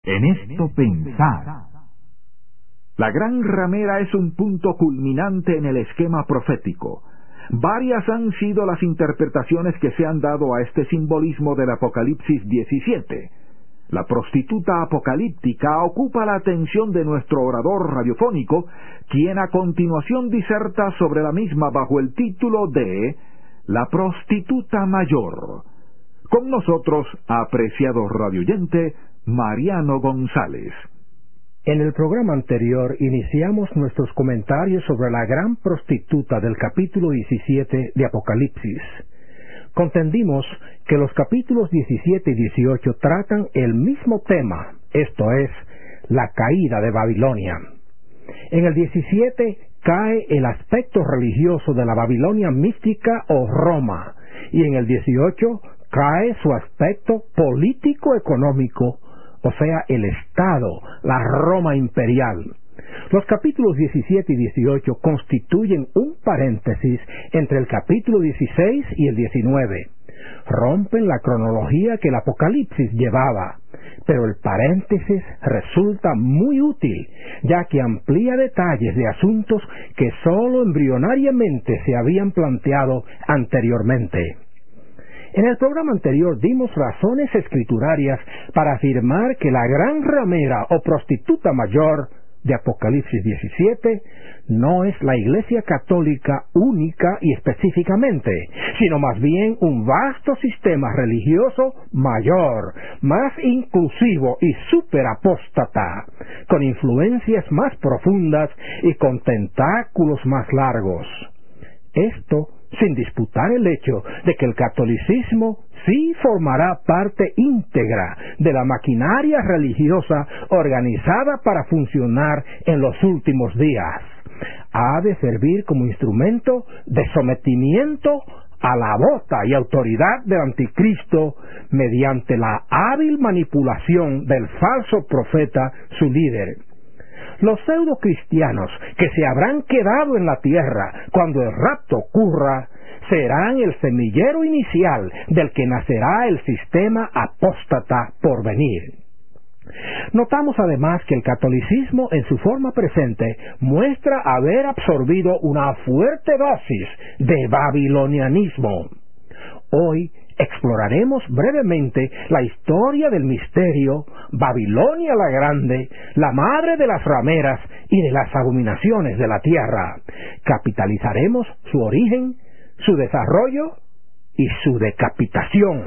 En esto pensar. La gran ramera es un punto culminante en el esquema profético. Varias han sido las interpretaciones que se han dado a este simbolismo del Apocalipsis 17. La prostituta apocalíptica ocupa la atención de nuestro orador radiofónico, quien a continuación diserta sobre la misma bajo el título de La prostituta mayor. Con nosotros, apreciado radioyente, Mariano González. En el programa anterior iniciamos nuestros comentarios sobre la gran prostituta del capítulo 17 de Apocalipsis. Contendimos que los capítulos 17 y 18 tratan el mismo tema, esto es, la caída de Babilonia. En el 17 cae el aspecto religioso de la Babilonia mística o Roma, y en el 18 cae su aspecto político-económico, o sea, el Estado, la Roma imperial. Los capítulos 17 y 18 constituyen un paréntesis entre el capítulo 16 y el 19. Rompen la cronología que el Apocalipsis llevaba, pero el paréntesis resulta muy útil, ya que amplía detalles de asuntos que sólo embrionariamente se habían planteado anteriormente. En el programa anterior dimos razones escriturarias para afirmar que la gran ramera o prostituta mayor de Apocalipsis 17 no es la Iglesia Católica única y específicamente, sino más bien un vasto sistema religioso mayor, más inclusivo y superapóstata, con influencias más profundas y con tentáculos más largos. Esto sin disputar el hecho de que el catolicismo sí formará parte íntegra de la maquinaria religiosa organizada para funcionar en los últimos días. Ha de servir como instrumento de sometimiento a la bota y autoridad del anticristo mediante la hábil manipulación del falso profeta, su líder. Los pseudo-cristianos que se habrán quedado en la tierra cuando el rapto ocurra serán el semillero inicial del que nacerá el sistema apóstata por venir. Notamos además que el catolicismo en su forma presente muestra haber absorbido una fuerte dosis de babilonianismo. Hoy exploraremos brevemente la historia del misterio Babilonia la Grande, la madre de las rameras y de las abominaciones de la tierra. Capitalizaremos su origen, su desarrollo y su decapitación.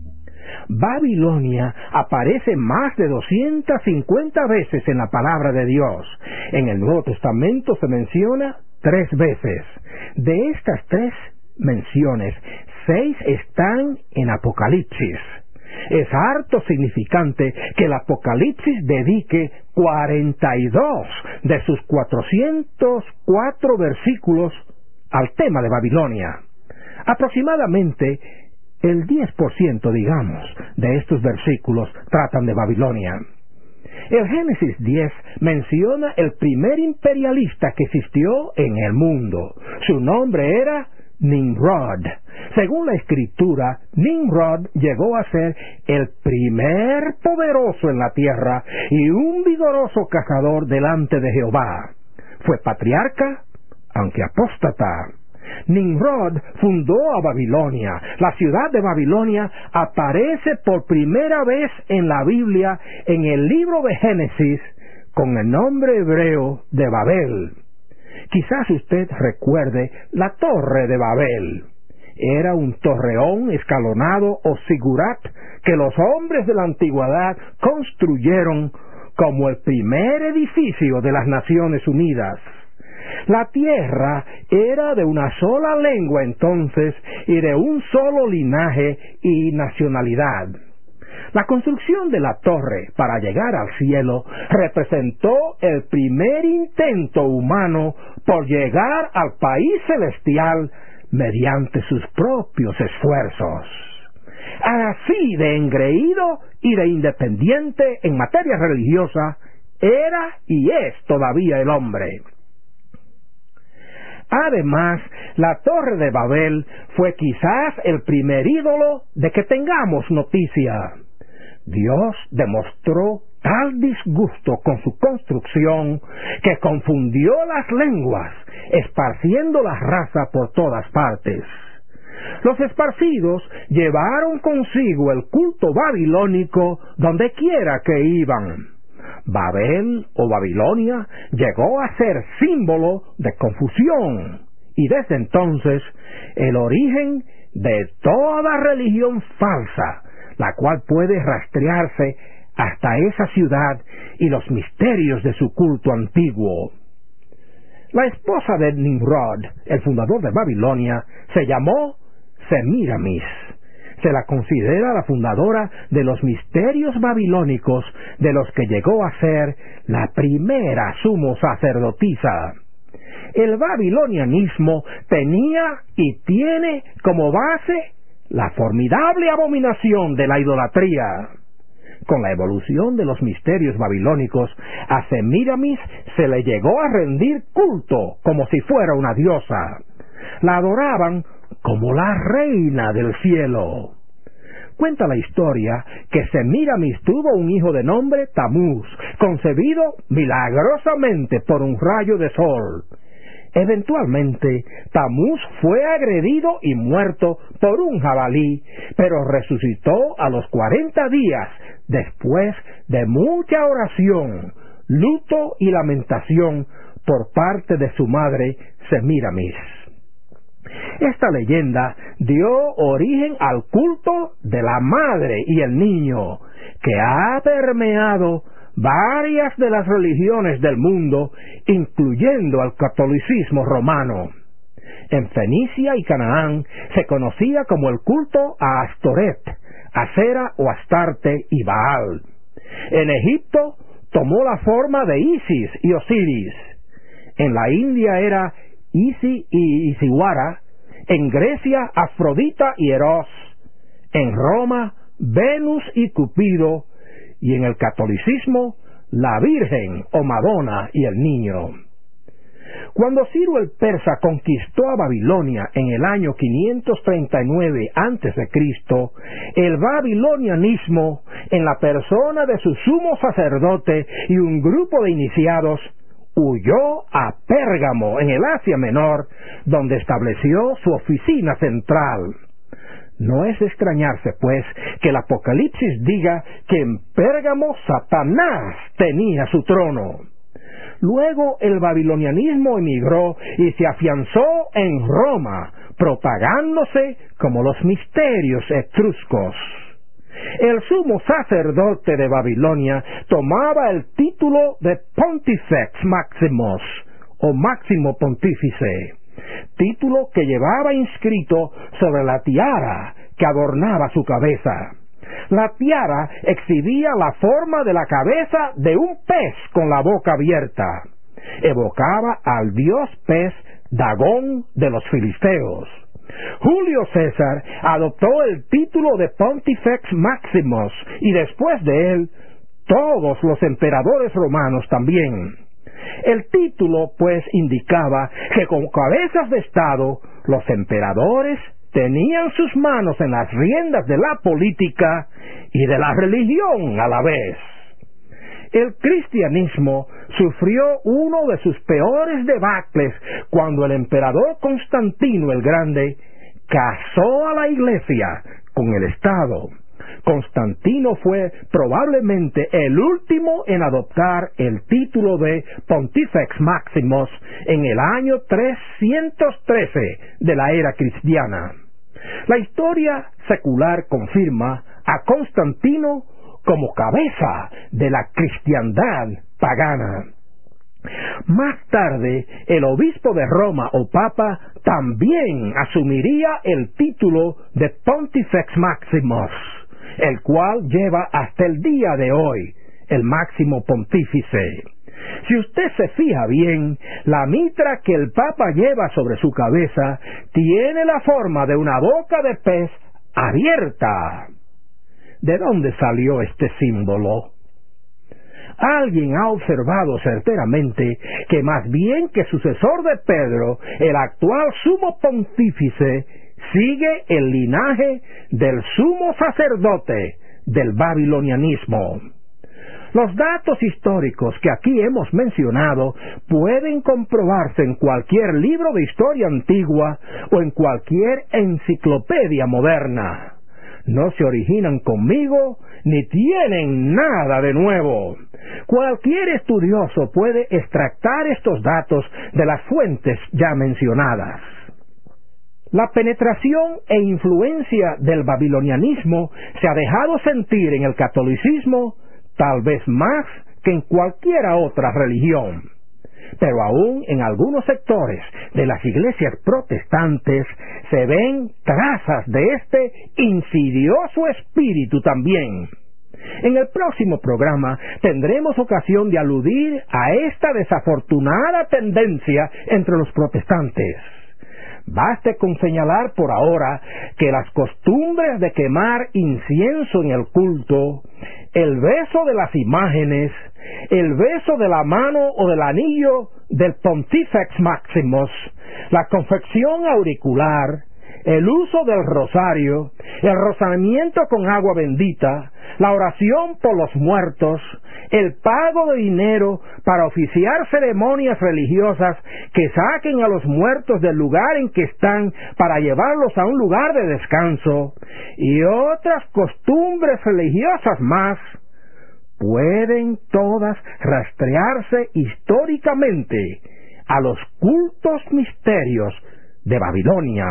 Babilonia aparece más de 250 veces en la palabra de Dios. En el Nuevo Testamento se menciona 3 veces. De estas 3 menciones, 6 están en Apocalipsis. Es harto significante que el Apocalipsis dedique 42 de sus 404 versículos al tema de Babilonia. Aproximadamente el 10%, digamos, de estos versículos tratan de Babilonia. El Génesis 10 menciona el primer imperialista que existió en el mundo. Su nombre era Nimrod. Según la Escritura, Nimrod llegó a ser el primer poderoso en la tierra y un vigoroso cazador delante de Jehová. Fue patriarca, aunque apóstata. Nimrod fundó a Babilonia. La ciudad de Babilonia aparece por primera vez en la Biblia en el libro de Génesis con el nombre hebreo de Babel. Quizás usted recuerde la Torre de Babel. Era un torreón escalonado o zigurat que los hombres de la antigüedad construyeron como el primer edificio de las Naciones Unidas. La tierra era de una sola lengua entonces y de un solo linaje y nacionalidad. La construcción de la torre para llegar al cielo representó el primer intento humano por llegar al país celestial mediante sus propios esfuerzos. Así de engreído y de independiente en materia religiosa era y es todavía el hombre. Además, la Torre de Babel fue quizás el primer ídolo de que tengamos noticia. Dios demostró tal disgusto con su construcción que confundió las lenguas, esparciendo la raza por todas partes. Los esparcidos llevaron consigo el culto babilónico donde quiera que iban. Babel o Babilonia llegó a ser símbolo de confusión, y desde entonces el origen de toda religión falsa, la cual puede rastrearse hasta esa ciudad y los misterios de su culto antiguo. La esposa de Nimrod, el fundador de Babilonia, se llamó Semíramis. Se la considera la fundadora de los misterios babilónicos, de los que llegó a ser la primera sumo sacerdotisa. El babilonianismo tenía y tiene como base la formidable abominación de la idolatría. Con la evolución de los misterios babilónicos, a Semíramis se le llegó a rendir culto como si fuera una diosa. La adoraban como la reina del cielo. Cuenta la historia que Semíramis tuvo un hijo de nombre Tamuz, concebido milagrosamente por un rayo de sol. Eventualmente, Tamuz fue agredido y muerto por un jabalí, pero resucitó a los 40 días, después de mucha oración, luto y lamentación por parte de su madre Semíramis. Esta leyenda dio origen al culto de la madre y el niño, que ha permeado varias de las religiones del mundo, incluyendo al catolicismo romano. En Fenicia y Canaán se conocía como el culto a Astoret, Acera o Astarte y Baal. En Egipto tomó la forma de Isis y Osiris. En la India era Isi y Isiwara. En Grecia, Afrodita y Eros. En Roma, Venus y Cupido. Y en el catolicismo, la Virgen o Madonna y el Niño. Cuando Ciro el Persa conquistó a Babilonia en el año 539 a.C., el babilonianismo, en la persona de su sumo sacerdote y un grupo de iniciados, huyó a Pérgamo, en el Asia Menor, donde estableció su oficina central. No es de extrañarse, pues, que el Apocalipsis diga que en Pérgamo Satanás tenía su trono. Luego el babilonianismo emigró y se afianzó en Roma, propagándose como los misterios etruscos. El sumo sacerdote de Babilonia tomaba el título de Pontifex Maximus, o Máximo Pontífice, título que llevaba inscrito sobre la tiara que adornaba su cabeza. La tiara exhibía la forma de la cabeza de un pez con la boca abierta. Evocaba al dios pez Dagón de los filisteos. Julio César adoptó el título de Pontifex Maximus y después de él todos los emperadores romanos también. El título, pues, indicaba que como cabezas de Estado, los emperadores tenían sus manos en las riendas de la política y de la religión a la vez. El cristianismo sufrió uno de sus peores debacles cuando el emperador Constantino el Grande casó a la Iglesia con el Estado. Constantino fue probablemente el último en adoptar el título de Pontifex Maximus en el año 313 de la era cristiana. La historia secular confirma a Constantino como cabeza de la cristiandad pagana. Más tarde, el obispo de Roma o papa también asumiría el título de Pontifex Maximus, el cual lleva hasta el día de hoy el máximo pontífice. Si usted se fija bien, la mitra que el papa lleva sobre su cabeza tiene la forma de una boca de pez abierta. ¿De dónde salió este símbolo? Alguien ha observado certeramente que más bien que sucesor de Pedro, el actual sumo pontífice sigue el linaje del sumo sacerdote del babilonianismo. Los datos históricos que aquí hemos mencionado pueden comprobarse en cualquier libro de historia antigua o en cualquier enciclopedia moderna. No se originan conmigo ni tienen nada de nuevo. Cualquier estudioso puede extractar estos datos de las fuentes ya mencionadas. La penetración e influencia del babilonianismo se ha dejado sentir en el catolicismo tal vez más que en cualquiera otra religión. Pero aún en algunos sectores de las iglesias protestantes se ven trazas de este insidioso espíritu también. En el próximo programa tendremos ocasión de aludir a esta desafortunada tendencia entre los protestantes. Baste con señalar por ahora que las costumbres de quemar incienso en el culto, el beso de las imágenes, el beso de la mano o del anillo del Pontifex Maximus, la confección auricular, el uso del rosario, el rozamiento con agua bendita, la oración por los muertos, el pago de dinero para oficiar ceremonias religiosas que saquen a los muertos del lugar en que están para llevarlos a un lugar de descanso, y otras costumbres religiosas más, pueden todas rastrearse históricamente a los cultos misterios de Babilonia.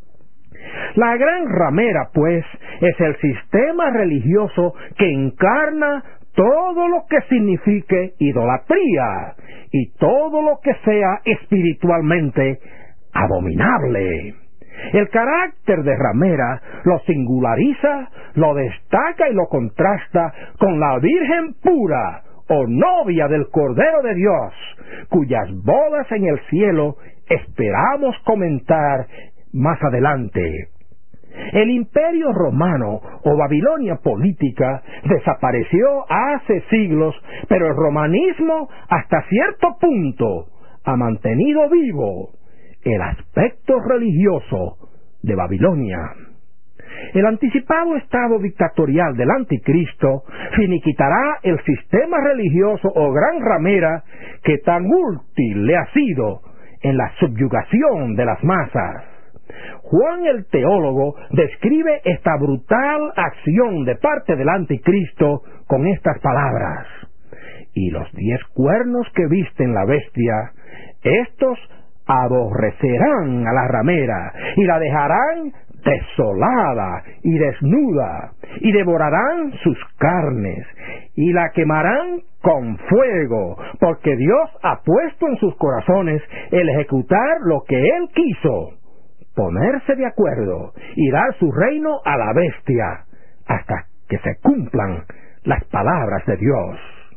La gran ramera, pues, es el sistema religioso que encarna todo lo que signifique idolatría y todo lo que sea espiritualmente abominable. El carácter de ramera lo singulariza, lo destaca y lo contrasta con la Virgen pura o novia del Cordero de Dios, cuyas bodas en el cielo esperamos comentar más adelante. El imperio romano o Babilonia política desapareció hace siglos, pero el romanismo hasta cierto punto ha mantenido vivo el aspecto religioso de Babilonia. El anticipado estado dictatorial del anticristo finiquitará el sistema religioso o gran ramera que tan útil le ha sido en la subyugación de las masas. Juan el teólogo describe esta brutal acción de parte del anticristo con estas palabras: y los 10 cuernos que visten la bestia, estos aborrecerán a la ramera y la dejarán desolada y desnuda, y devorarán sus carnes y la quemarán con fuego, porque Dios ha puesto en sus corazones el ejecutar lo que Él quiso, ponerse de acuerdo y dar su reino a la bestia hasta que se cumplan las palabras de Dios.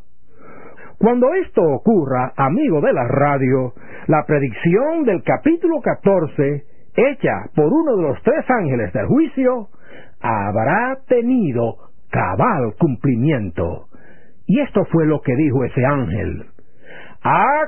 Cuando esto ocurra, amigo de la radio, la predicción del capítulo 14, hecha por uno de los 3 ángeles del juicio, habrá tenido cabal cumplimiento. Y esto fue lo que dijo ese ángel: ha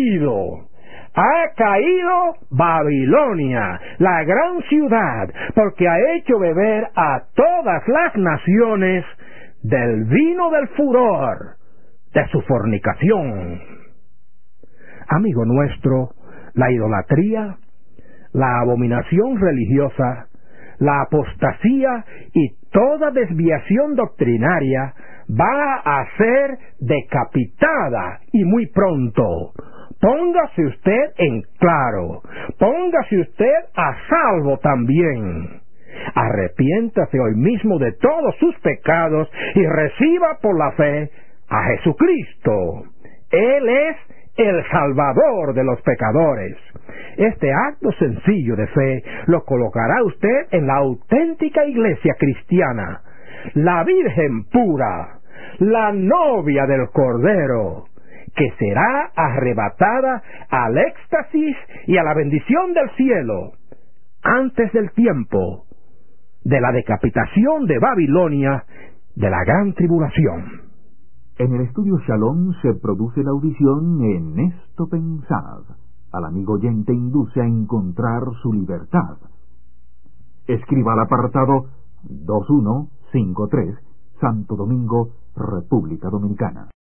caído Babilonia, la gran ciudad, porque ha hecho beber a todas las naciones del vino del furor de su fornicación. Amigo nuestro, la idolatría, la abominación religiosa, la apostasía y toda desviación doctrinaria va a ser decapitada y muy pronto. Póngase usted en claro, póngase usted a salvo también. Arrepiéntase hoy mismo de todos sus pecados y reciba por la fe a Jesucristo. Él es el Salvador de los pecadores. Este acto sencillo de fe lo colocará usted en la auténtica iglesia cristiana, la Virgen pura, la novia del Cordero, que será arrebatada al éxtasis y a la bendición del cielo antes del tiempo de la decapitación de Babilonia, de la gran tribulación. En el estudio Shalom se produce la audición En esto pensad. Al amigo oyente induce a encontrar su libertad. Escriba al apartado 2153, Santo Domingo, República Dominicana.